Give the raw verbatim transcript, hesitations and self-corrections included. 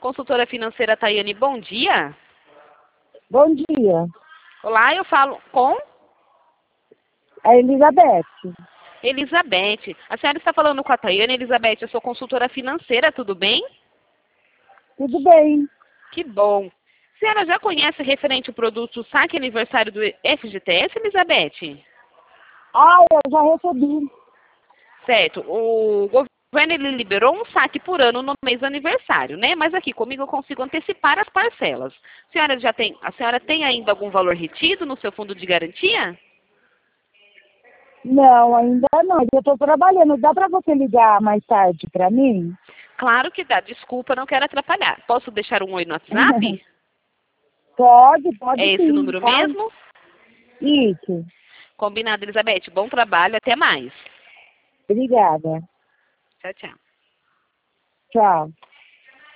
Consultora financeira Tayane, bom dia. Bom dia. Olá, eu falo com É Elizabeth. Elizabeth. A senhora está falando com a Tayane. Elizabeth, eu sou consultora financeira, tudo bem? Tudo bem. Que bom. A senhora já conhece referente ao produto Saque Aniversário do F G T S, Elizabeth? Ah, eu já recebi. Certo. O governo ele liberou um saque por ano no mês do aniversário, né? Mas aqui comigo eu consigo antecipar as parcelas. A senhora já tem, a senhora tem ainda algum valor retido no seu fundo de garantia? Não, ainda não. Eu estou trabalhando. Dá para você ligar mais tarde para mim? Claro que dá. Desculpa, não quero atrapalhar. Posso deixar um oi no WhatsApp? Pode, pode É esse sim, número tá? mesmo? Isso. Combinado, Elizabeth. Bom trabalho. Até mais. Obrigada. Tchau, tchau. Tchau.